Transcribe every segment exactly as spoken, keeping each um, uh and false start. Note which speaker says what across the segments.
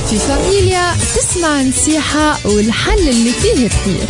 Speaker 1: في فاميليا تسمع نصيحة والحل اللي فيه خير.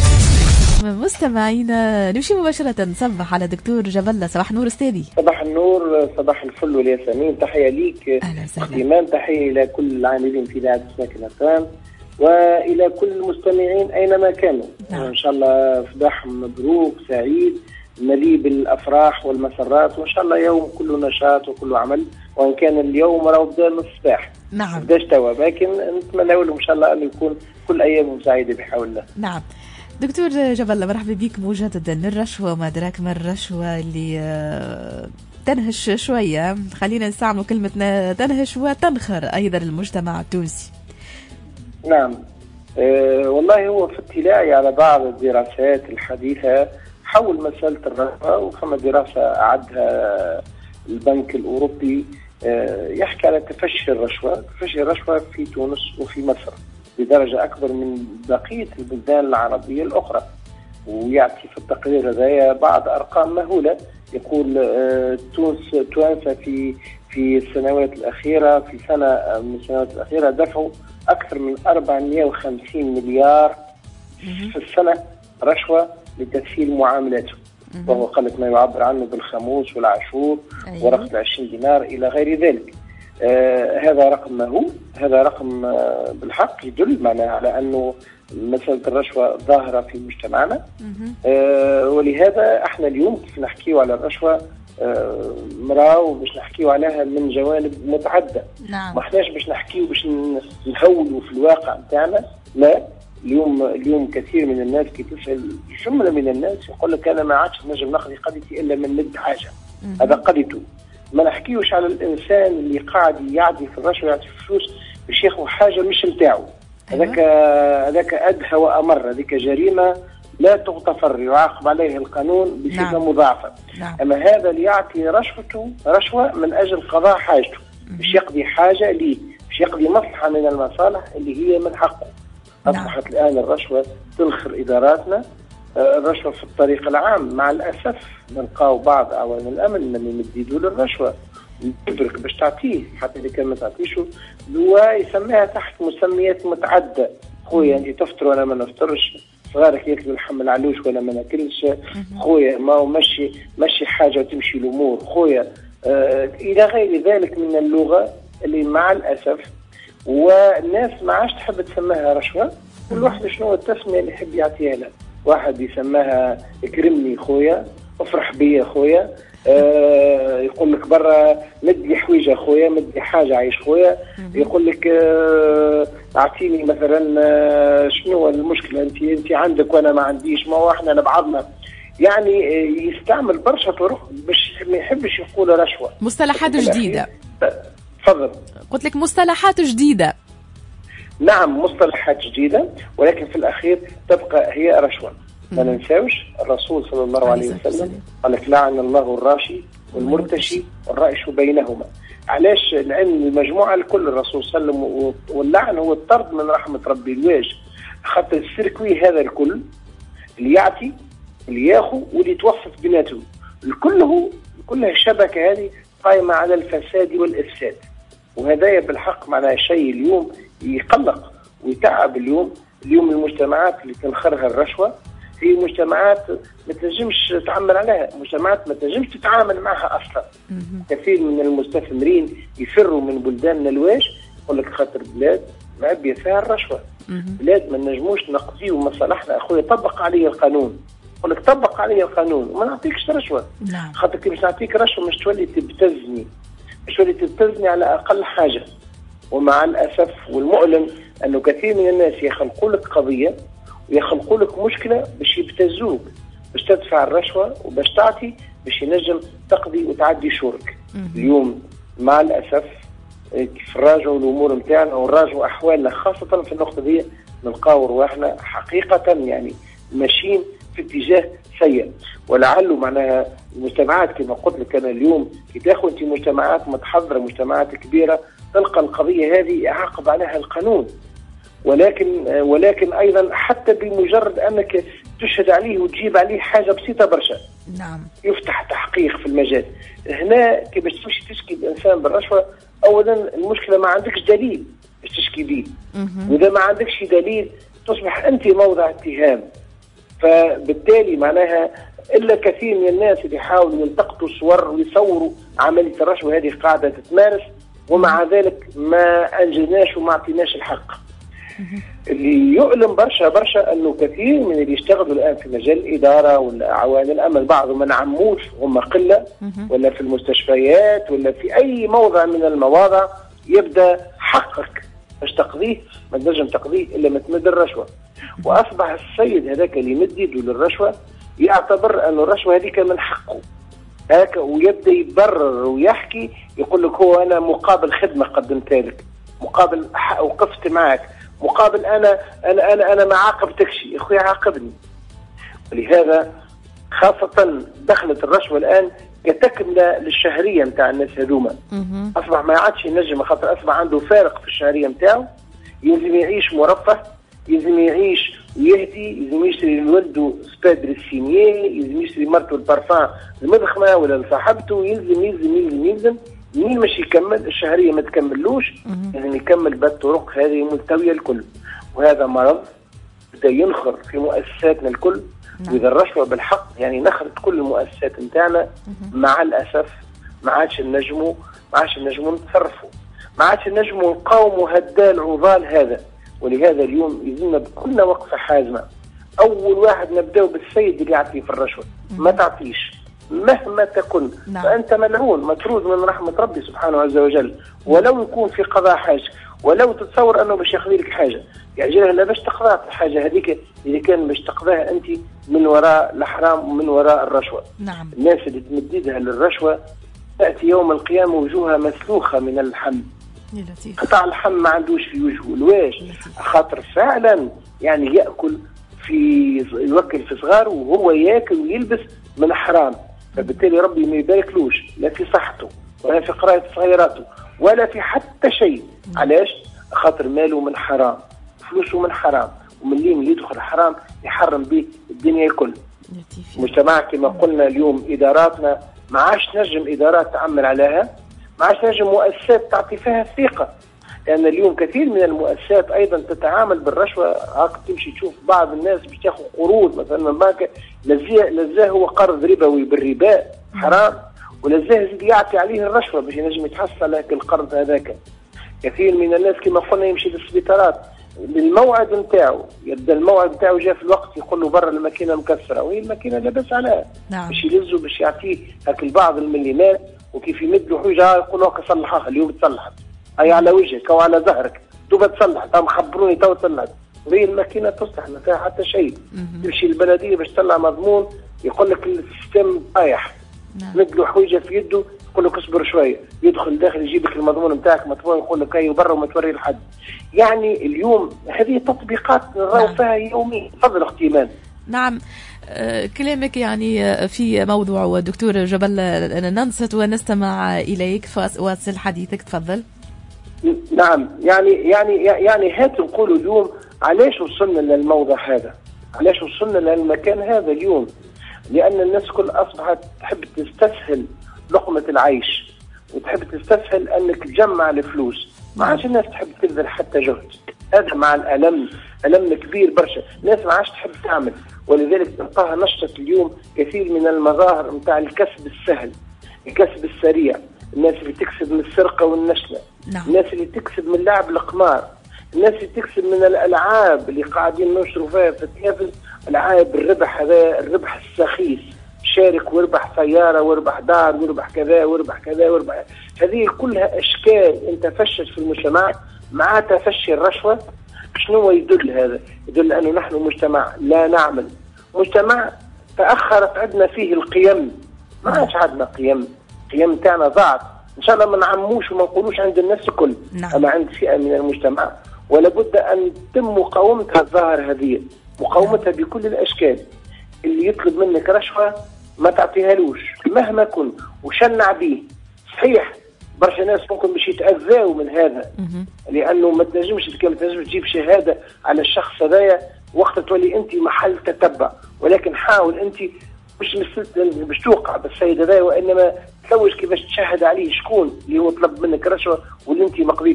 Speaker 2: مستمعينا نمشي مباشرة نصبح على دكتور جبلة. صباح النور استاذي.
Speaker 3: صباح النور، صباح الفل والياسمين. تحية ليك اهتمام، تحية إلى كل العاملين في إذاعة ساكن الأفهام وإلى كل المستمعين أينما كانوا. نعم. إن شاء الله صباح مبروك سعيد مليء بالأفراح والمسرات، وإن شاء الله يوم كله نشاط وكله عمل، وإن كان اليوم راهو بدا من الصباح.
Speaker 2: نعم.
Speaker 3: بداش توا، لكن نتمنى له إن شاء الله أن يكون كل أيام سعيدة بحول الله.
Speaker 2: نعم. دكتور جبلة مرحبا بك مجددا. الرشوة ما دراك ما الرشوة اللي تنهش شوية، خلينا نستعمل كلمة تنهش وتنخر أيضا المجتمع التونسي.
Speaker 3: نعم. أه والله هو في اطلاعي على بعض الدراسات الحديثة حول مسألة الرشوة، وفما دراسة أعدها البنك الأوروبي أه يحكي على تفشي الرشوة تفشي الرشوة في تونس وفي مصر بدرجة أكبر من بقية البلدان العربية الأخرى، ويعطي في التقرير هذا بعض أرقام مهولة. يقول أه تونس توانسة في في السنوات الأخيرة في سنة من السنوات الأخيرة دفعوا أكثر من أربعمائة وخمسين مليار في السنة رشوة لتسهيل معاملاتهم، وهو قلة ما يعبر عنه بالخموس والعاشور ورقم عشرين دينار إلى غير ذلك. آه هذا رقم مهول، هذا رقم آه بالحق يدل معنا على أنه مسألة الرشوة ظاهرة في مجتمعنا. آه ولهذا احنا اليوم كيف نحكيو على الرشوة آه مراو باش نحكيو عليها من جوانب متعددة.
Speaker 2: نعم.
Speaker 3: ما احناش باش نحكيو باش نهولوا في الواقع نتاعنا، لا. اليوم اليوم كثير من الناس كي تسأل جملة من الناس يقول لك أنا ما عادش نجم نقضي قضيتي إلا من مد حاجة. هذا قضيته. ما نحكيوش على الإنسان اللي قاعد يعدي في الرشوة يعطي فلوس باش ياخذ حاجة مش نتاعو. هذاك هذاك أدهى وأمر، هذيك جريمة لا تغتفر، يعاقب عليه القانون بصفة نعم. مضاعفة.
Speaker 2: نعم.
Speaker 3: أما هذا اللي يعطي رشوته رشوة من أجل قضاء حاجته، باش يقضي حاجة ليه، باش يقضي مصلحة من المصالح اللي هي من حقه. أصبحت الآن الرشوة تنخر إداراتنا. الرشوة في الطريق العام مع الأسف نلقاو بعض أعوان الأمن من يمددوا للرشوة يدرك باش تعطيه، حتى إذا كان ما تعطيشه ويسميها تحت مسميات متعددة. خويا أنت تفطر وأنا ما نفطرش، صغارك ياكلوا اللحم العلوش وأنا ما ناكلش، خويا ما هو مشي مشي حاجة وتمشي الأمور، خويا آه إلى غير ذلك من اللغة اللي مع الأسف والناس ما عادش تحب تسميها رشوة. كل واحد شنو التسمية اللي يحب يعطيها لها. واحد يسماها اكرمني خويا، افرح بيا خويا، آه يقول لك برا مدي حويجه خويا، مدي حاجه عايش خويا، يقول لك آه اعطيني مثلا آه شنو المشكله انت انت عندك وانا ما عنديش، ما هو احنا لبعضنا. يعني آه يستعمل برشا طرق باش ما يحبش يقول رشوه.
Speaker 2: مصطلحات جديده.
Speaker 3: تفضل.
Speaker 2: قلت لك مصطلحات جديده.
Speaker 3: نعم مصطلحات جديدة، ولكن في الأخير تبقى هي رشوة. ما ننساوش الرسول صلى الله عليه وسلم قال لك لعن الله الراشي والمرتشي والرائش بينهما. علاش؟ لأن المجموعة الكل الرسول صلى الله عليه وسلم، واللعن هو الطرد من رحمة ربي الواجه، خاطر السيركوي هذا الكل اللي يعطي اللي ياخذ واللي يتوسط بيناتهم كله كلها الشبكة هذه قائمة على الفساد والإفساد. وهذا بالحق معناه شيء اليوم يقلق ويتعب. اليوم اليوم المجتمعات اللي تنخرها الرشوة هي مجتمعات ما تنجمش تعمل عليها، مجتمعات ما تنجمش تتعامل معها أصلا. كثير من المستثمرين يفروا من بلداننا الواش، يقول لك خاطر بلاد معبية فيها الرشوة، بلاد ما نجموش نقضيو مصالحنا. أخويا طبق علي القانون، يقول لك طبق علي القانون وما نعطيكش رشوة. خاطر كي باش نعطيك رشوة مش تولي تبتزني، مش تولي تبتزني على أقل حاجة. ومع الأسف والمؤلم أنه كثير من الناس يخلقوا لك قضية ويخلقوا لك مشكلة باش يبتزوك، باش تدفع الرشوة وباش تعطي باش ينجم تقضي وتعدي شورك. اليوم مع الأسف كيف نراجعوا الأمور متاعنا ونراجعوا أحوالنا خاصة في النقطة دي نلقاو رواحنا حقيقة يعني ماشيين في اتجاه سيء. ولعله معناها المجتمعات كما قلت لك أنا اليوم كي تاخذ أنت مجتمعات متحضرة مجتمعات كبيرة تلقى القضية هذه يعاقب عليها القانون، ولكن ولكن أيضا حتى بمجرد أنك تشهد عليه وتجيب عليه حاجة بسيطة برشا.
Speaker 2: نعم.
Speaker 3: يفتح تحقيق في المجال. هنا كي باش تمشي تشكي الإنسان بالرشوة، أولا المشكلة ما عندكش دليل باش تشكي تشكي به، واذا ما عندكش دليل تصبح انت موضع اتهام. فبالتالي معناها الا كثير من الناس اللي يحاولوا يلتقطوا صور ويصوروا عمليه الرشوه هذه قاعده تتمارس، ومع ذلك ما انجزناش وما اعطيناش الحق. اللي يؤلم برشا برشا انه كثير من اللي يشتغلوا الان في مجال الاداره ولا عوامل الامن بعضهم ما نعموش، هم قله، ولا في المستشفيات ولا في اي موضع من المواضع يبدا حقك باش تقضيه ما تنجم تقضيه الا ما تمد الرشوه. واصبح السيد هذاك اللي يمد يده للرشوه يعتبر انه الرشوه هذيك من حقه هكا، ويبدا يبرر ويحكي يقول لك هو انا مقابل خدمه قدمتها لك، مقابل وقفت معك، مقابل انا انا انا انا ما عاقبتكش يا اخويا عاقبني. ولهذا خاصه دخلت الرشوه الان كتكمله للشهريه نتاع الناس هذوما. اصبح ما عادش ينجم خاطر اصبح عنده فارق في الشهريه نتاعو، يلزم يعيش مرفه، يلزم يعيش ويهدي، يلزم يشتري لولده سبادري سينيي، يلزم يشتري مرته البارفان المدخنه ولا لصاحبته، يلزم يلزم يلزم يلزم مين مش يكمل الشهريه ما تكملوش، لازم يكمل بالطرق هذه ملتويه الكل. وهذا مرض بدا ينخر في مؤسساتنا الكل. واذا الرشوه بالحق يعني نخرت كل المؤسسات نتاعنا، مع الاسف ما عادش نجموا ما عادش نجموا نتصرفوا، ما عادش نجموا نقاوموا هذا العضال هذا. ولهذا اليوم يلزمنا بكلنا وقفه حازمه. اول واحد نبداو بالسيد اللي يعطي في الرشوه، ما تعطيش مهما تكن، نعم. فانت ملعون مطرود من رحمه ربي سبحانه عز وجل، ولو يكون في قضاء حاجه، ولو تتصور انه باش يقضي لك حاجه، يعني لا باش تقضى الحاجه هذيك اللي كان باش تقضاها انت من وراء الحرام ومن وراء الرشوه.
Speaker 2: نعم.
Speaker 3: الناس اللي تمد يدها للرشوه تاتي يوم القيامه وجوهها مسلوخه من الحم. قطع الحم ما عندوش في وجهه الواش، خاطر فعلا يعني ياكل في يوكل في صغاره وهو ياكل ويلبس من حرام، فبالتالي ربي ما يباركلوش لا في صحته ولا في قراءة صغيراته ولا في حتى شيء. علاش؟ خاطر ماله من حرام، فلوسه من حرام، ومن اللي من يدخل حرام يحرم به الدنيا الكل. مجتمع كما قلنا اليوم إداراتنا ما عادش نجم إدارات تعمل عليها، ما عادش نجم مؤسسات تعطي فيها الثقة، لأن اليوم كثير من المؤسسات أيضا تتعامل بالرشوة. هاك تمشي تشوف بعض الناس باش تاخذ قروض مثلا من البنك، لزاه لزاه هو قرض ربوي بالربا حرام، ولزاه يزيد يعطي عليه الرشوة باش ينجم يتحصل هاك القرض هذاك. كثير من الناس كما قلنا يمشي للسبيطارات بالموعد نتاعو، يبدا الموعد نتاعو جاء في الوقت يقول له برا الماكينه مكسره، وهي الماكينه لاباس عليها، نعم. باش يلزو باش يعطيه هاك البعض المليمات، وكيف يمد له حاجه يقول له صلحها اليوم تصلحت، هي على وجهك او على ظهرك توبا تصلح، تو خبروني تو تصلحت، وهي الماكينه تصلح ما فيها حتى شيء. تمشي للبلديه باش تطلع مضمون يقول لك السيستم طايح، تمد له حويجه في يده يقول لك اصبر شويه، يدخل داخل يجيب لك المضمون نتاعك مطبوع يقول لك هاي برا وما توري لحد. يعني اليوم هذه تطبيقات نراو فيها يوميا. تفضل اختي ايمان.
Speaker 2: نعم. آه كلامك يعني في موضوع دكتور جبل ننصت ونستمع اليك، فواصل حديثك تفضل.
Speaker 3: نعم. يعني يعني يعني هات نقولوا اليوم علاش وصلنا للموضع هذا؟ علاش وصلنا للمكان هذا اليوم؟ لأن الناس كل أصبحت تحب تستسهل لقمة العيش، وتحب تستسهل أنك تجمع الفلوس، ما عادش الناس تحب تبذل حتى جهد. هذا مع الألم، ألم كبير برشا، الناس ما عادش تحب تعمل، ولذلك تلقاها نشطت اليوم كثير من المظاهر نتاع الكسب السهل، الكسب السريع، الناس اللي تكسب من السرقة والنشلة، نعم. الناس اللي تكسب من لعب القمار، الناس اللي تكسب من الألعاب اللي قاعدين ننشروا فيها في التلفزيون، ألعاب الربح، هذا الربح السخيف، شارك واربح سيارة واربح دار واربح كذا واربح كذا واربح، هذه كلها أشكال أنت فشت في المجتمع مع تفشي الرشوة. شنو يدل هذا؟ يدل أنه نحن مجتمع لا نعمل، مجتمع تأخرت عندنا فيه القيم، ما عادش عندنا قيم، قيم تاعنا ضاعت. إن شاء الله ما نعموش وما نقولوش عند الناس الكل، نعم. أما عند فئة من المجتمع، ولا بد أن تم مقاومتها الظاهر هذه، مقاومتها بكل الأشكال. اللي يطلب منك رشوة ما تعطيهالوش مهما كن وشنع به. صحيح برشا ناس ممكن باش يتأذاوا من هذا، لأنه ما تنجمش ما تنجمش تجيب شهادة على الشخص هذايا وقت تولي أنت محل تتبع، ولكن حاول أنت مش باش توقع بالسيد هذايا، وإنما تلوج كيفاش تشهد عليه شكون اللي هو طلب منك رشوة واللي أنت ما قضيتش.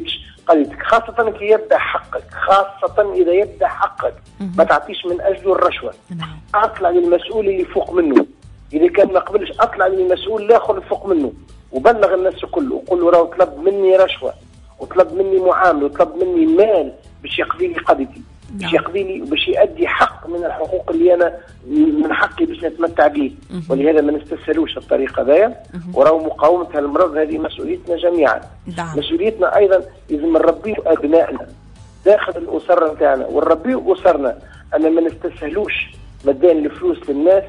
Speaker 3: قضيتك، خاصة كي يبدأ حقك، خاصة إذا يبدأ حقك ما تعطيش من أجله الرشوة.
Speaker 2: نعم.
Speaker 3: أطلع للمسؤول اللي فوق منه، إذا كان ما قبلش أطلع للمسؤول الآخر اللي فوق منه وبلغ الناس كله وقول له راهو طلب مني رشوة وطلب مني معاملة وطلب مني مال باش يقضي لي قضيتي، باش يقضي لي باش يؤدي حق من الحقوق اللي أنا من حقي باش نتمتع به. ولهذا ما نستسهلوش الطريقة هذايا، وراهو مقاومة هالمرض هذه مسؤوليتنا جميعا.
Speaker 2: نعم.
Speaker 3: مسؤوليتنا أيضا لازم نربيه أبنائنا داخل الأسر نتاعنا ونربيه أسرنا أن ما نستسهلوش مدان الفلوس للناس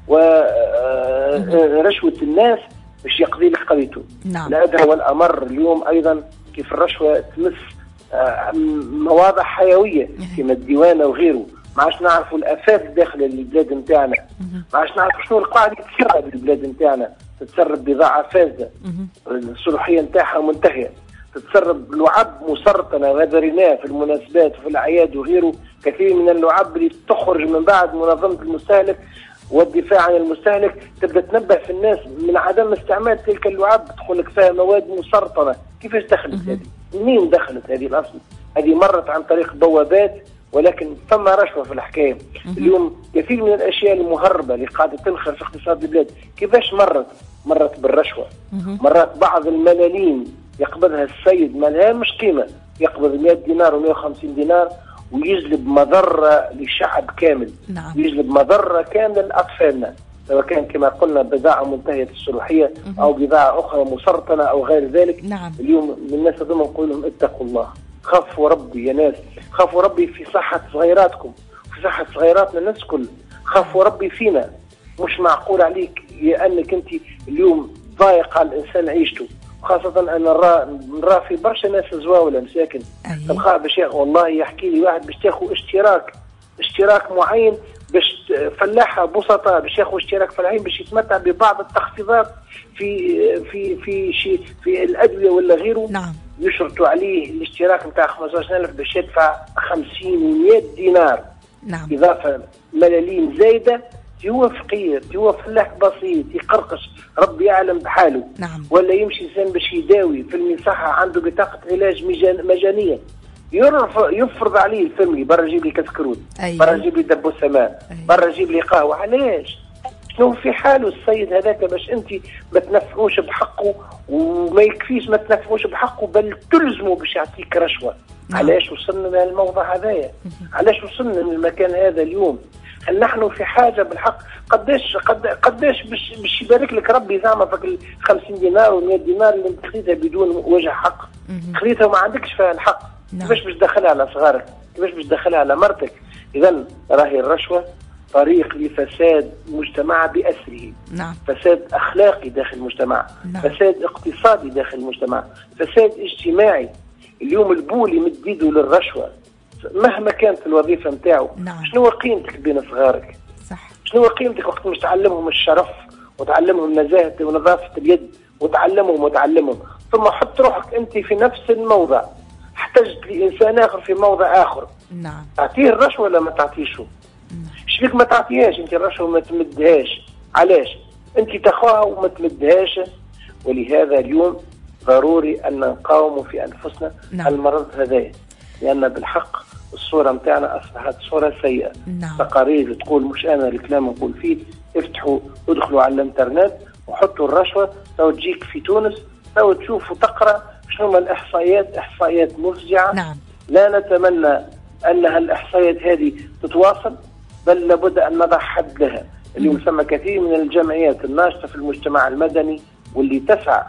Speaker 3: ورشوة الناس باش يقضي لك قضيته.
Speaker 2: نعم.
Speaker 3: الأدهى والأمر اليوم أيضا كيف الرشوة تمس مواضع حيوية كما الديوانة وغيره. ما عادش نعرفوا الآفات داخل البلاد نتاعنا، ما عادش نعرفوا شنو القاعدة تسرب البلاد نتاعنا، تتسرب بضاعة فاسدة الصلاحية نتاعها منتهية، تتسرب لعب مسرطنة وهذا رناه في المناسبات وفي الأعياد وغيره. كثير من اللعب اللي تخرج من بعد منظمة المستهلك والدفاع عن المستهلك تبدا تنبه في الناس من عدم استعمال تلك اللعب، تقول لك فيها مواد مسرطنه. كيفاش دخلت هذه؟ منين دخلت هذه الاصل؟ هذه مرت عن طريق بوابات، ولكن ثم رشوه في الحكايه. اليوم كثير من الاشياء المهربه اللي قاعده تنخر في اقتصاد البلاد كيفاش مرت؟ مرت بالرشوه. مرات بعض الملاليم يقبضها السيد ما لها مش قيمه، يقبض مئة دينار و مئة وخمسين دينار ويجلب مضرة لشعب كامل.
Speaker 2: نعم.
Speaker 3: يجلب مضرة كاملة لأطفالنا، سواء كان كما قلنا بضاعة منتهية الصلاحية أو بضاعة أخرى مسرطنة أو غير ذلك.
Speaker 2: نعم.
Speaker 3: اليوم الناس هذوما نقول لهم اتقوا الله، خافوا ربي يا ناس، خافوا ربي في صحة صغيراتكم، في صحة صغيراتنا الناس كل، خافوا ربي فينا. مش معقول عليك يا أنك أنت اليوم ضايق على الإنسان عيشته، خاصة أن نرى نرى في برشا ناس زواولة مساكن تلقى باش والله يحكي لي واحد باش تاخذ اشتراك اشتراك معين باش فلاحة بسطاء باش ياخذ اشتراك فلاحين باش يتمتع ببعض التخفيضات في في في شيء في الأدوية ولا غيره.
Speaker 2: نعم.
Speaker 3: يشرطوا عليه الاشتراك نتاع خمسة عشر ألف باش يدفع خمسين ومئة دينار.
Speaker 2: نعم.
Speaker 3: إضافة ملاليم زايدة. هو فقير، هو فلاح بسيط يقرقش ربي يعلم بحاله.
Speaker 2: نعم.
Speaker 3: ولا يمشي إنسان باش يداوي في المصحة عنده بطاقة علاج مجانية يفرض عليه الفملي برا جيب لي كسكروت.
Speaker 2: أيه.
Speaker 3: برا جيب لي دبو سماء. أيه. برا جيب لي قهوة. علاش؟ شنو في حاله السيد هذاك باش انت ما تنفعوش بحقه وما يكفيش ما تنفعوش بحقه بل تلزمه باش يعطيك رشوة. نعم. علاش وصلنا للموضوع هذايا؟ علاش وصلنا للمكان هذا اليوم؟ هل نحن في حاجة بالحق؟ قداش قد قداش باش باش يبارك لك ربي زعما فك خمسين دينار و مئة دينار اللي انت خذيتها بدون وجه حق، خذيتها وما عندكش فيها الحق. نعم. كيفاش باش تدخلها على صغارك؟ كيفاش باش تدخلها على مرتك؟ إذا راهي الرشوة طريق لفساد مجتمع بأسره.
Speaker 2: نعم.
Speaker 3: فساد أخلاقي داخل المجتمع. نعم. فساد اقتصادي داخل المجتمع، فساد اجتماعي. اليوم البول يمد يده للرشوة مهما كانت الوظيفة نتاعو.
Speaker 2: نعم.
Speaker 3: شنو قيمتك بين صغارك؟
Speaker 2: صح.
Speaker 3: شنو قيمتك وقت مش تعلمهم الشرف وتعلمهم نزاهة ونظافة اليد وتعلمهم وتعلمهم ثم حط روحك أنت في نفس الموضع، احتجت لإنسان آخر في موضع آخر.
Speaker 2: نعم.
Speaker 3: تعطيه الرشوة ولا ما تعطيشه؟ ايش بيك ما تعطيهاش انت الرشوة وما تمدهاش؟ علاش؟ انت تخواها وما تمدهاش. ولهذا اليوم ضروري أن نقاوم في أنفسنا. نعم. المرض هذا، لأن بالحق الصورة متاعنا أصبحت صورة سيئة.
Speaker 2: نعم.
Speaker 3: تقارير تقول مش أنا الكلام نقول فيه، افتحوا ادخلوا على الانترنت وحطوا الرشوة تو تجيك في تونس، تو تشوف وتقرأ شنو الإحصائيات، إحصائيات مفزعة.
Speaker 2: نعم.
Speaker 3: لا نتمنى أن هالإحصائيات هذه تتواصل، بل لابد أن نضع حد لها. اليوم ثم كثير من الجمعيات الناشطة في المجتمع المدني واللي تسعى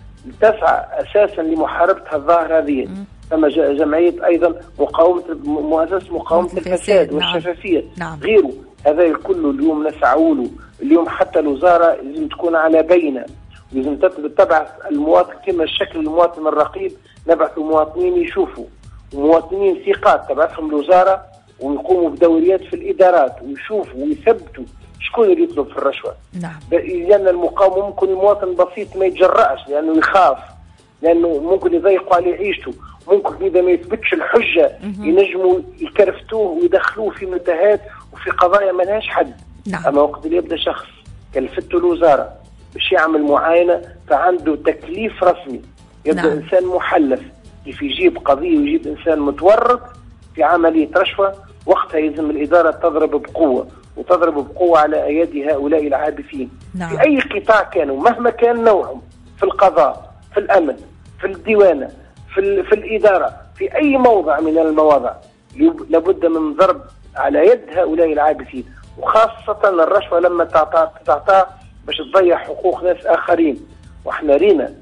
Speaker 3: تسعى أساسا لمحاربة الظاهرة هذه. ثم جمعية أيضا مقاومة مؤسسة مقاومة الفساد والشفافية.
Speaker 2: نعم.
Speaker 3: غيره هذا كله اليوم نسعوا له. اليوم حتى الوزارة لازم تكون على بينة، لازم تتبع المواطن كما الشكل المواطن الرقيب. نبعثوا مواطنين يشوفوا ومواطنين ثقات تبعثهم الوزارة ويقوموا بدوريات في الإدارات ويشوفوا ويثبتوا شكون اللي يطلب في الرشوة.
Speaker 2: نعم.
Speaker 3: لأن المقاومة ممكن المواطن البسيط ما يتجرأش لأنه يخاف، لأنه ممكن يضيقوا عليه عيشته، ممكن إذا ما يثبتش الحجة ينجموا يكرفتوه ويدخلوه في متاهات وفي قضايا ما لهاش حد.
Speaker 2: نعم.
Speaker 3: أما وقت اللي يبدأ شخص كلفته الوزارة باش يعمل معاينة فعنده تكليف رسمي، يبدأ. نعم. إنسان محلف كيف يجيب قضية ويجيب إنسان متورط في عملية رشوة، وقتها يلزم الإدارة تضرب بقوة، وتضرب بقوة على أيدي هؤلاء العابثين. نعم. في أي قطاع كانوا مهما كان نوعهم، في القضاء، في الأمن، في الديوانة، في, في الإدارة، في أي موضع من المواضع لابد من ضرب على يد هؤلاء العابثين، وخاصة الرشوة لما تعطى باش تضيع حقوق ناس آخرين. وإحنا رينا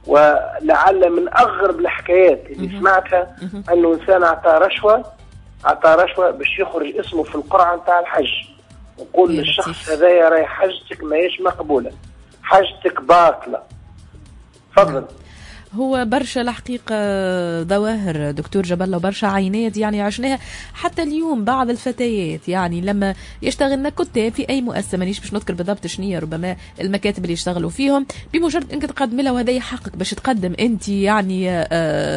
Speaker 3: ولعل من أغرب الحكايات اللي سمعتها أنه إنسان أعطى رشوة أعطى رشوة باش يخرج اسمه في القرعة نتاع الحج، وقول للشخص هذايا راي حجتك ماهيش مقبولة، حجتك باطلة. تفضل.
Speaker 2: هو برشا الحقيقة ظواهر دكتور جبلة وبرشا عينات يعني عشناها حتى اليوم. بعض الفتيات يعني لما يشتغلنا كتاب في أي مؤسسة، مانيش باش نذكر بالضبط شنية ربما المكاتب اللي يشتغلوا فيهم، بمجرد أنك تقدم لها وهذا حقك باش تقدم أنت يعني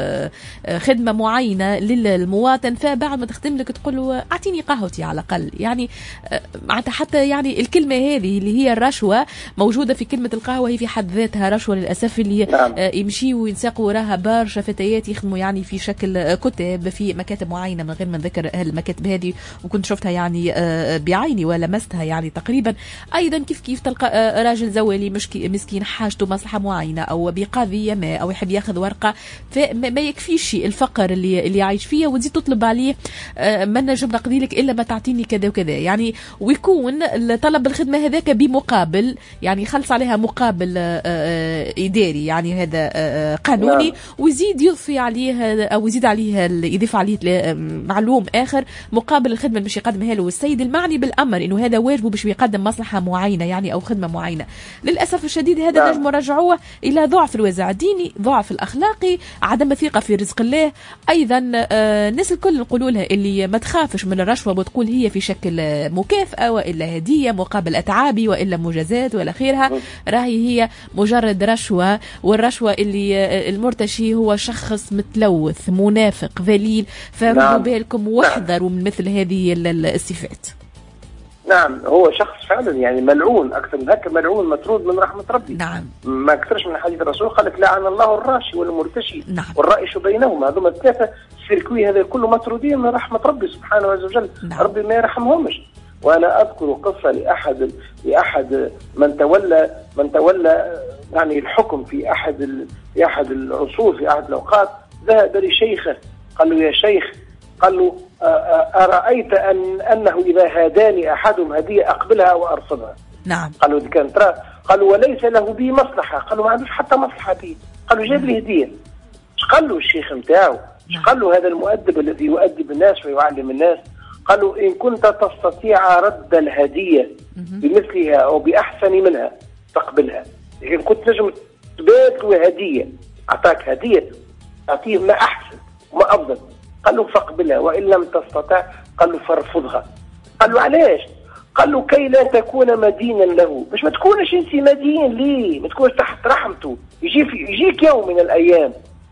Speaker 2: خدمة معينة للمواطن، فبعد ما تختم لك تقول له أعطيني قهوتي على الأقل. يعني معناتها حتى يعني الكلمة هذه اللي هي الرشوة موجودة في كلمة القهوة، هي في حد ذاتها رشوة للأسف، اللي يمشي وينساقوا وراها برشا فتيات يخدموا يعني في شكل كتاب في مكاتب معينة من غير ما نذكر هالمكاتب هذه، وكنت شفتها يعني بعيني ولمستها يعني تقريبا. أيضا كيف كيف تلقى راجل زوالي مسكين حاجته مصلحة معينة أو بقضية ما أو يحب ياخذ ورقة، فما يكفيش الفقر اللي اللي عايش فيه وتزيد تطلب عليه ما نجم نقضي لك إلا ما تعطيني كذا وكذا يعني، ويكون طلب الخدمة هذاك بمقابل يعني خلص عليها مقابل إداري يعني هذا قانوني، ويزيد يضفي عليه او يزيد عليه يضيف عليه معلوم اخر مقابل الخدمه اللي باش يقدمها له السيد المعني بالامر انه هذا واجبه باش يقدم مصلحه معينه يعني او خدمه معينه. للاسف الشديد هذا نجم نرجعوه الى ضعف الوازع الديني، ضعف الاخلاقي، عدم الثقه في رزق الله. ايضا الناس الكل نقولوا لها اللي ما تخافش من الرشوه وتقول هي في شكل مكافاه والا هديه مقابل اتعابي والا مجازات ولا خيرها، راهي هي مجرد رشوه. والرشوه اللي المرتشي هو شخص متلوث منافق ذليل، فردوا بالكم واحذروا من مثل هذه الصفات.
Speaker 3: نعم، هو شخص فعلا يعني ملعون، اكثر من هكا ملعون مطرود من رحمه ربي.
Speaker 2: نعم،
Speaker 3: ما اكثرش من حديث الرسول قال لك لعن الله الراشي والمرتشي.
Speaker 2: نعم.
Speaker 3: والرائش بينهما، هذوما الثلاثه السيركوي هذا كله مطرودين من رحمه ربي سبحانه وتعالى. نعم. ربي ما يرحمهمش. وانا اذكر قصه لاحد لاحد من تولى من تولى يعني الحكم في احد في احد العصور في احد الاوقات، ذهب لشيخه قال له يا شيخ، قال له ارايت ان انه اذا هداني احدهم هديه اقبلها وارفضها.
Speaker 2: نعم.
Speaker 3: قال له كان ترى، قال له وليس له بي مصلحه، قال له ما عندوش حتى مصلحه بي، قال له جاب لي هديه. ايش قال له الشيخ نتاعو؟ ايش قال له هذا المؤدب الذي يؤدب الناس ويعلم الناس؟ قال له إن كنت تستطيع رد الهدية بمثلها أو بأحسن منها تقبلها، إن كنت نجم تبادل هدية، أعطاك هدية أعطيه ما أحسن وما أفضل، قال له فاقبلها، وإن لم تستطع قال له فارفضها. قال له علاش؟ قال له كي لا تكون مدينا له، باش ما تكونش انت مدين ليه، ما تكونش تحت رحمته، يجي في يجيك يوم من الأيام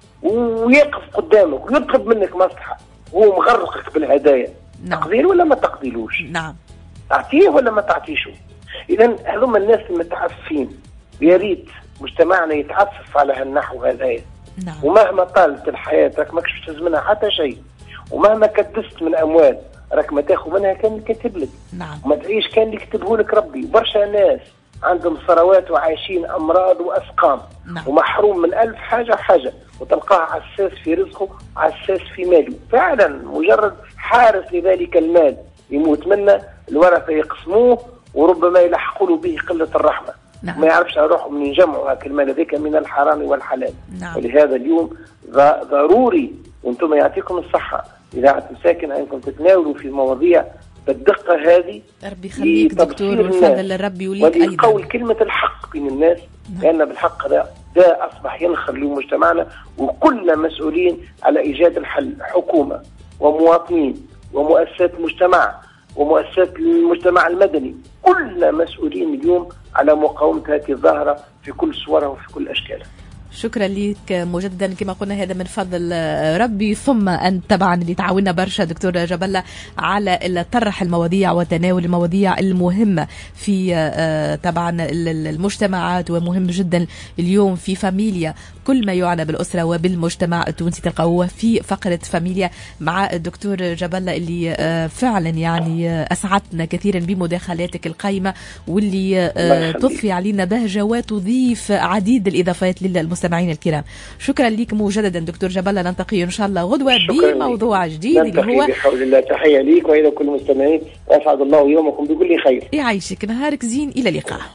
Speaker 3: ويقف قدامك ويطلب منك مصلحة وهو مغرقك بالهدايا. نعم. تقدير ولا ما تقديلوش؟
Speaker 2: نعم.
Speaker 3: تعطيه ولا ما تعطيشه؟ إذا هذوما الناس المتعفين، يا ريت مجتمعنا يتعفف على هالنحو هذايا.
Speaker 2: نعم.
Speaker 3: ومهما طالت الحياة راك ماكش تهز منها حتى شيء، ومهما كدست من أموال راك ما تاخذ منها كان اللي كاتب لك.
Speaker 2: نعم.
Speaker 3: وما تعيش كان اللي كتبه لك ربي. برشا ناس عندهم ثروات وعايشين أمراض وأسقام. نعم. ومحروم من ألف حاجة وحاجة، وتلقاه عساس في رزقه عساس في ماله. فعلا مجرد حارس لذلك المال يموت منه، الورثة يقسموه وربما يلحقوا به قلة الرحمة. نعم. ما يعرفش أروح من يجمعوا هاك المال ذيك من الحرام والحلال. نعم. ولهذا اليوم ضروري وانتم يعطيكم الصحة إذاعة مساكن أنكم تتناولوا في مواضيع بالدقة هذه.
Speaker 2: ربي يخليك دكتور وفضل الرب يوليك أيضا.
Speaker 3: وليقول كلمة الحق بين الناس. نعم. لأن بالحق ده ده أصبح ينخر لمجتمعنا، وكلنا مسؤولين على إيجاد الحل، حكومة ومواطنين ومؤسسات مجتمع ومؤسسات المجتمع المدني، كلنا مسؤولين اليوم على مقاومة هذه الظاهرة في كل صورها وفي كل أشكالها.
Speaker 2: شكرا لك مجددا، كما قلنا هذا من فضل ربي، ثم أن طبعا اللي تعاوننا برشا دكتور جبلة على طرح المواضيع وتناول المواضيع المهمة في طبعا المجتمعات، ومهم جدا اليوم في فاميليا كل ما يعنى بالأسرة وبالمجتمع التونسي تلقوه في فقرة فاميليا مع الدكتور جاب الله، اللي فعلا يعني أسعدنا كثيرا بمداخلاتك القيمة واللي تضفي علينا بهجة وتضيف عديد الإضافات للمستمعين الكرام. شكرا لك مجددا دكتور جاب الله، نلتقي إن شاء الله غدوة بموضوع جديد اللي هو
Speaker 3: بحول الله. تحية ليك وإلى كل المستمعين، وأسعد الله يومكم بكل خير.
Speaker 2: يعيشك، نهارك زين، إلى اللقاء.